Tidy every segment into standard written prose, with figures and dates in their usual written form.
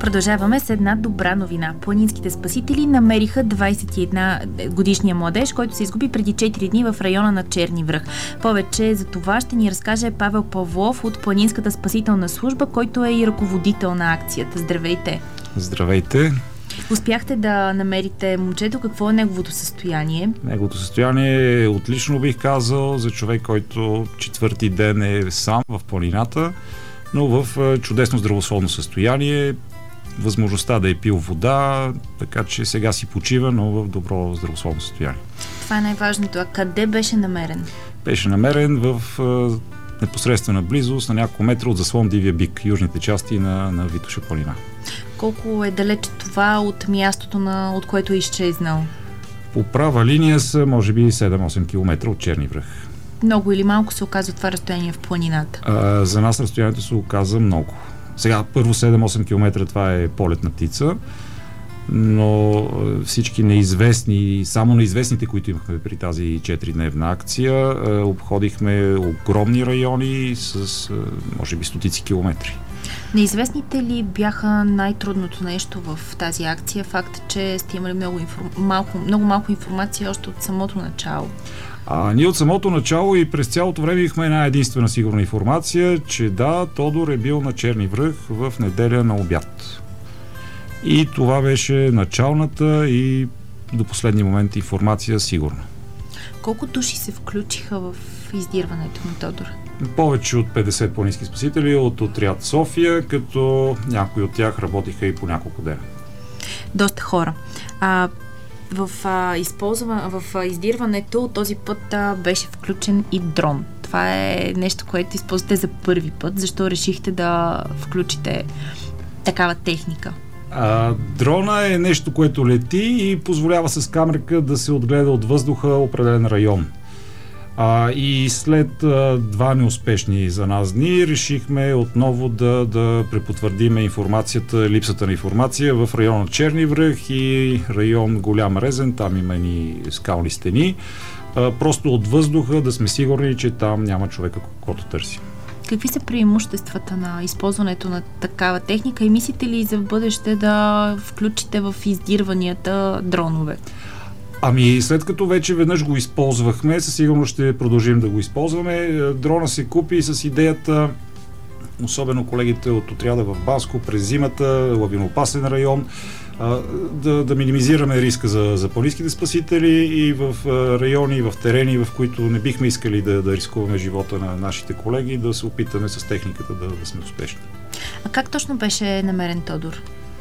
Продължаваме с една добра новина. Планинските спасители намериха 21-годишния младеж, който се изгуби преди 4 дни в района на Черни връх. Повече за това ще ни разкаже Павел Павлов от Планинската спасителна служба, който е и ръководител на акцията. Здравейте! Здравейте! Успяхте да намерите момчето. Какво е неговото състояние? Неговото състояние е отлично, бих казал, за човек, който четвърти ден е сам в планината, но в чудесно здравословно състояние. Възможността да е пил вода, така че сега си почива, но в добро здравословно състояние. Това е най-важното. А къде беше намерен? Беше намерен в непосредствена близост на няколко метра от заслон Дивия бик, южните части на Витоша планина. Колко е далече това от мястото, от което е изчезнал? По права линия са, може би, 7-8 км от Черни връх. Много или малко се оказва това разстояние в планината? За нас разстоянието се оказа много. Сега, първо 7-8 км това е полет на птица, но всички неизвестни, само неизвестните, които имахме при тази 4-дневна акция, обходихме огромни райони с, може би, стотици километри. Неизвестните ли бяха най-трудното нещо в тази акция? Факт, че сте имали много малко информация още от самото начало. Ние от самото начало и през цялото време имахме една единствена сигурна информация, че да, Тодор е бил на Черни връх в неделя на обяд. И това беше началната и до последния момент информация сигурна. Колко души се включиха в издирването на Тодор? Повече от 50 планински спасители от отряд София, като някои от тях работиха и по няколко дена. Доста хора. В издирването този път беше включен и дрон. Това е нещо, което използвате за първи път. Защо решихте да включите такава техника? Дрона е нещо, което лети и позволява с камерка да се отгледа от въздуха определен район. И след два неуспешни за нас дни решихме отново да препотвърдиме информацията, липсата на информация в района Черни връх и район Голям Резен, там има и скални стени. Просто от въздуха да сме сигурни, че там няма човека, който търси. Какви са преимуществата на използването на такава техника и мислите ли за в бъдеще да включите в издирванията дронове? След като вече веднъж го използвахме, със сигурност ще продължим да го използваме. Дрона се купи с идеята, особено колегите от отряда в Банско, през зимата, лавиноопасен район, да минимизираме риска за планинските спасители и в райони, в терени, в които не бихме искали да рискуваме живота на нашите колеги, да се опитаме с техниката да сме успешни. А как точно беше намерен Тодор?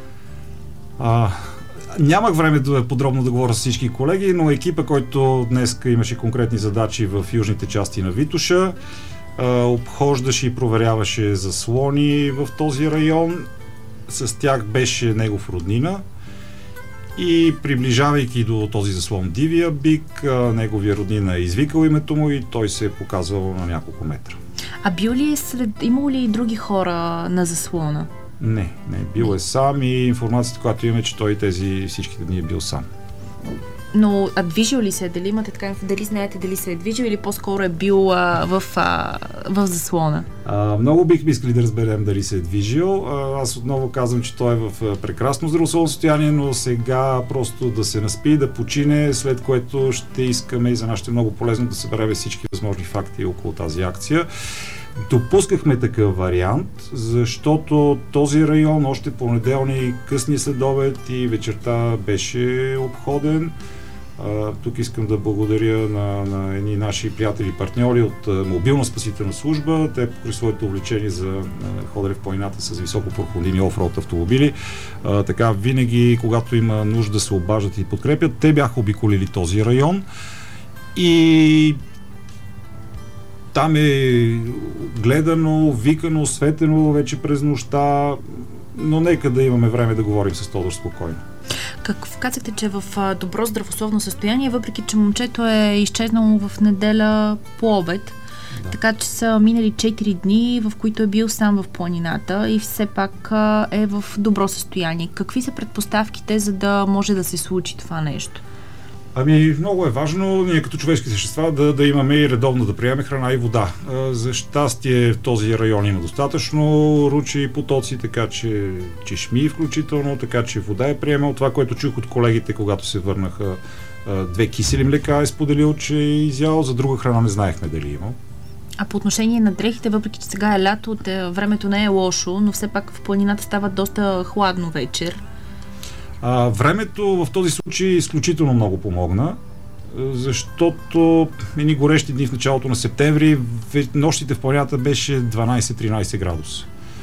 Нямах време подробно да говоря с всички колеги, но екипа, който днес имаше конкретни задачи в южните части на Витоша, обхождаше и проверяваше заслони в този район. С тях беше негов роднина и приближавайки до този заслон Дивия бик, неговия роднина е извикал името му и той се е показвал на няколко метра. Имало ли и други хора на заслона? Не, бил е сам и информацията, която имаме, че той всичките дни е бил сам. Но движил ли се? Дали знаете дали се е движил или по-скоро е бил в заслона? Много бихме искали да разберем дали се е движил. Аз отново казвам, че той е в прекрасно здравословно състояние, но сега просто да се наспи, да почине, след което ще искаме и за нас ще е много полезно да съберем всички възможни факти около тази акция. Допускахме такъв вариант, защото този район още понеделник, късния следобед и вечерта беше обходен. Тук искам да благодаря на едни наши приятели и партньори от мобилна спасителна служба. Те покрай своето увлечение за ходене в планината с високопроходими офроуд автомобили. Така винаги, когато има нужда да се обаждат и подкрепят, те бяха обиколили този район и там е гледано, викано, светено вече през нощта, но нека да имаме време да говорим с Тодор спокойно. Казахте, че е в добро здравословно състояние, въпреки че момчето е изчезнало в неделя по обед. Да. Така че са минали 4 дни, в които е бил сам в планината и все пак е в добро състояние. Какви са предпоставките, за да може да се случи това нещо? Много е важно ние като човешки същества да имаме и редовно да приемаме храна и вода. За щастие в този район има достатъчно ручи и потоци, така че чешми включително, така че вода е приемал. Това, което чух от колегите, когато се върнаха, 2 кисели млека е споделил, че е изял, за друга храна не знаехме дали има. А по отношение на дрехите, въпреки че сега е лято, времето не е лошо, но все пак в планината става доста хладно вечер. Времето в този случай изключително много помогна, защото едни горещи дни в началото на септември, нощите в планината беше 12-13 градуса,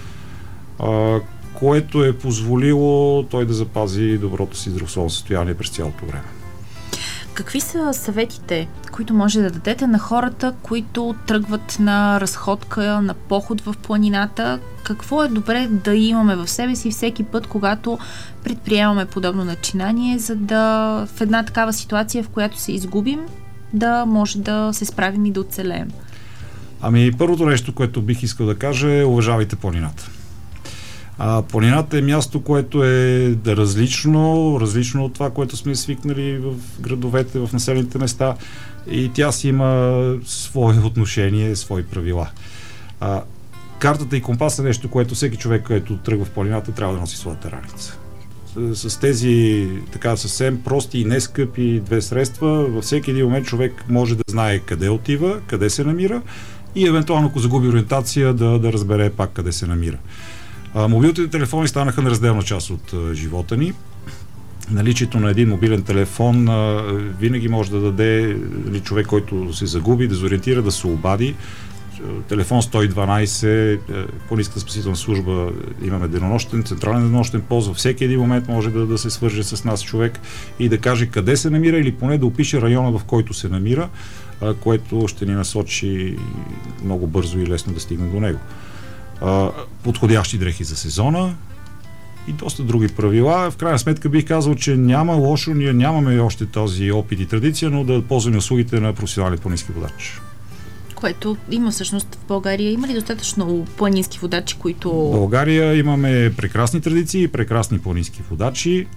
което е позволило той да запази доброто си здравословно състояние през цялото време. Какви са съветите, които може да дадете на хората, които тръгват на разходка, на поход в планината? Какво е добре да имаме в себе си всеки път, когато предприемаме подобно начинание, за да в една такава ситуация, в която се изгубим, да може да се справим и да оцелеем? Първото нещо, което бих искал да кажа е: уважавайте планината. Планината е място, което е различно от това, което сме свикнали в градовете, в населените места, и тя си има свое отношение, свои правила. Картата и компас е нещо, което всеки човек, който тръгва в планината, трябва да носи своята раница. С тези така съвсем прости и нескъпи 2 средства, във всеки един момент човек може да знае къде отива, къде се намира и евентуално, ако загуби ориентация, да разбере пак къде се намира. Мобилните телефони станаха неразделна част от живота ни. Наличието на един мобилен телефон винаги може да даде човек, който се загуби, дезориентира, да се обади. Телефон 112, Планинската спасителна служба, имаме денонощен, централен денонощен пост. Във всеки един момент може да се свърже с нас човек и да каже къде се намира, или поне да опише района, в който се намира, което ще ни насочи много бързо и лесно да стигне до него. Подходящи дрехи за сезона и доста други правила. В крайна сметка бих казал, че няма лошо, ние нямаме още този опит и традиция, но да ползваме услугите на професионален планински водач. Което има всъщност в България. Има ли достатъчно планински водачи, които... В България имаме прекрасни традиции и прекрасни планински водачи,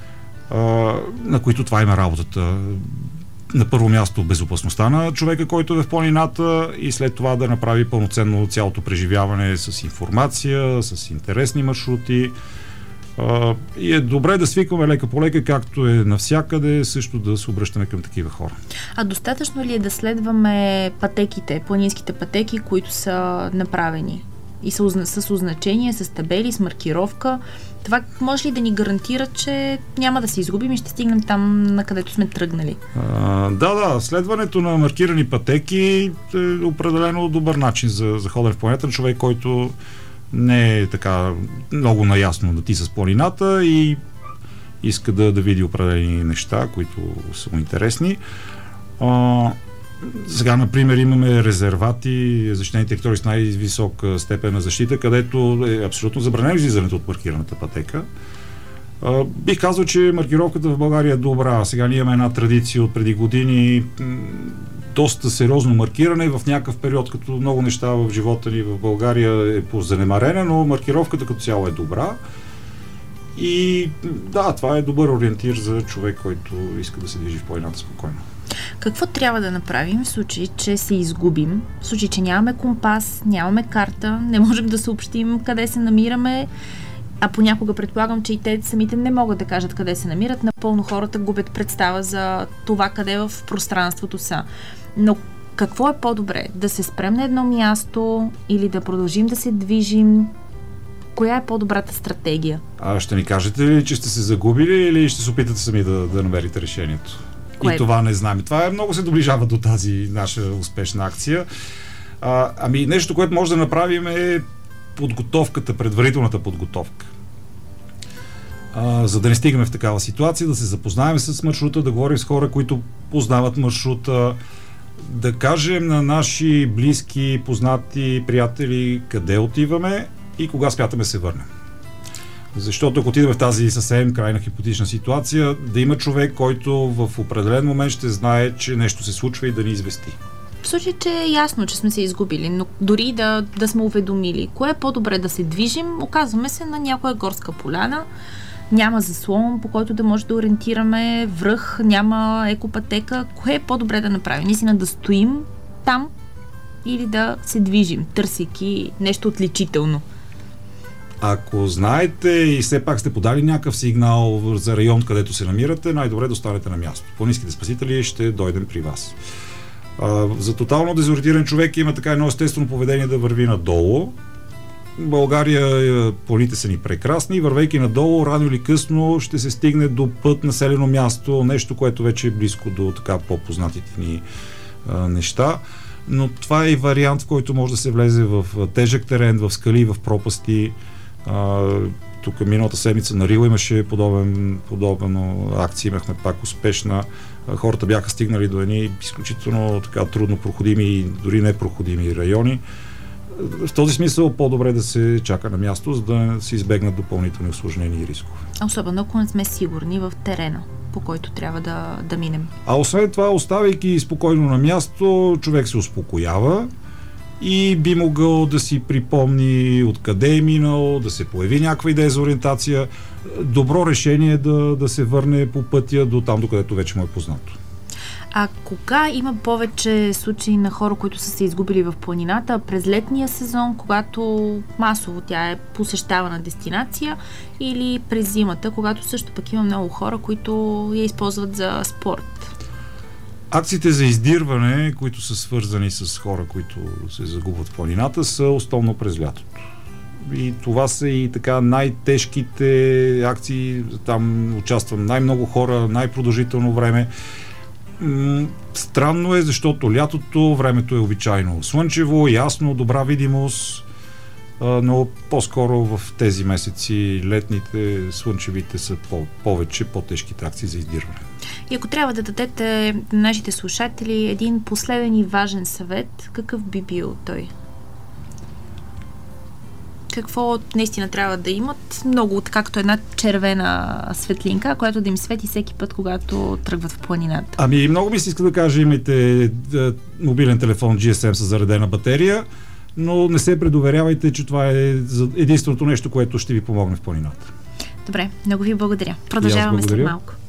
на които това има работата. На първо място безопасността на човека, който е в планината, и след това да направи пълноценно цялото преживяване с информация, с интересни маршрути. И е добре да свикваме лека по лека, както е навсякъде, също да се обръщаме към такива хора. Достатъчно ли е да следваме пътеките, планинските пътеки, които са направени? И с означение, с табели, с маркировка? Това може ли да ни гарантира, че няма да се изгубим и ще стигнем там, на където сме тръгнали? Да. Следването на маркирани пътеки е определено добър начин за ходене в планината на човек, който не е така много наясно да ти с планината и иска да види определени неща, които са му интересни. Сега, например, имаме резервати, защитени територии с най-висока степен на защита, където е абсолютно забранено излизането от маркираната пътека. Бих казал, че маркировката в България е добра. Сега ние имаме една традиция от преди години, доста сериозно маркиране в някакъв период, като много неща в живота ни в България е позанемарена, но маркировката като цяло е добра. И да, това е добър ориентир за човек, който иска да се движи в планината спокойно. Какво трябва да направим в случай, че се изгубим, в случай, че нямаме компас, нямаме карта, не можем да съобщим къде се намираме, а понякога предполагам, че и те самите не могат да кажат къде се намират, напълно хората губят представа за това къде в пространството са. Но какво е по-добре? Да се спрем на едно място или да продължим да се движим? Коя е по-добрата стратегия? Ще ни кажете ли, че сте се загубили, или ще се опитате сами да намерите решението? И това не знаем. Това много се доближава до тази наша успешна акция. Нещо, което може да направим, е подготовката, предварителната подготовка. За да не стигаме в такава ситуация, да се запознаем с маршрута, да говорим с хора, които познават маршрута, да кажем на наши близки, познати, приятели къде отиваме и кога смятаме се върнем. Защото ако отидем в тази съвсем крайна хипотетична ситуация, да има човек, който в определен момент ще знае, че нещо се случва и да ни извести. В случай, че е ясно, че сме се изгубили, но дори да сме уведомили, кое е по-добре да се движим, оказваме се на някоя горска поляна, няма заслон, по който да може да ориентираме връх, няма екопътека. Кое е по-добре да направим? Наистина да стоим там или да се движим, търсейки нещо отличително? Ако знаете и все пак сте подали някакъв сигнал за район, където се намирате, най-добре да останете на място. Планинските спасители ще дойдем при вас. За тотално дезориентиран човек има така едно естествено поведение да върви надолу. В България планините са ни прекрасни, вървейки надолу, рано или късно ще се стигне до път, населено място, нещо, което вече е близко до така по-познатите ни неща. Но това е и вариант, в който може да се влезе в тежък терен, в скали, в пропасти. Тук миналата седмица на Рила имаше подобна акция, имахме пак успешна. Хората бяха стигнали до едни изключително така трудно проходими и дори непроходими райони. В този смисъл по-добре да се чака на място, за да се избегнат допълнителни усложнения и рискове. Особено ако не сме сигурни в терена, по който трябва да минем. А освен това, оставайки спокойно на място, човек се успокоява и би могъл да си припомни откъде е минал, да се появи някаква идея за ориентация. Добро решение е да се върне по пътя до там, докъдето вече му е познато. А кога има повече случаи на хора, които са се изгубили в планината? През летния сезон, когато масово тя е посещавана дестинация, или през зимата, когато също пък има много хора, които я използват за спорт? Акциите за издирване, които са свързани с хора, които се загубват в планината, са основно през лятото. И това са и така най-тежките акции, там участвам най-много хора, най-продължително време. Странно е, защото лятото времето е обичайно слънчево, ясно, добра видимост, но по-скоро в тези месеци летните, слънчевите са повече, по-тежките акции за издирване. И ако трябва да дадете на нашите слушатели един последен и важен съвет, какъв би бил той? Какво наистина трябва да имат? Много, както една червена светлинка, която да им свети всеки път, когато тръгват в планината. Много ми се иска да кажа, имайте мобилен телефон GSM с заредена батерия, но не се предоверявайте, че това е единственото нещо, което ще ви помогне в планината. Добре, много ви благодаря. Продължаваме след малко.